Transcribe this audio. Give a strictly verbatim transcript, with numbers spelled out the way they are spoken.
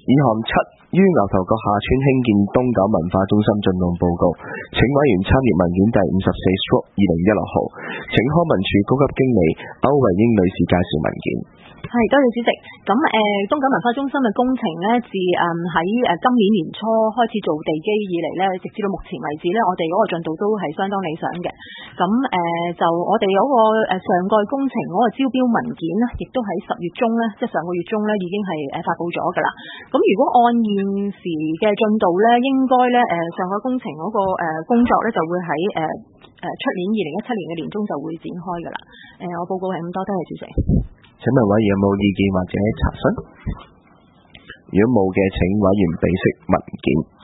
以項七於牛頭角下村興建東九文化中心進度報告，請委員參閱文件第五十四 二零一六號，請康文署高級經理歐慧英女士介紹文件。 係，多謝主席。咁誒、呃，東九文化中心嘅工程呢，自誒喺誒今年年初開始做地基以嚟呢，直至到目前為止呢，我哋嗰個進度都係相當理想嘅。咁誒、呃，就我哋嗰個誒上蓋工程嗰個招標文件呢，亦都喺十月中呢，即係上個月中呢，已經係誒發布咗㗎啦。咁如果按現時嘅進度呢，應該呢誒上蓋工程嗰個誒工作呢，就會喺誒誒出年二零一七年嘅年中就會展開㗎啦。誒、呃，我報告係咁多，多謝主席。 請問委員有冇意見或者查詢？如果冇嘅，請委員備悉文件。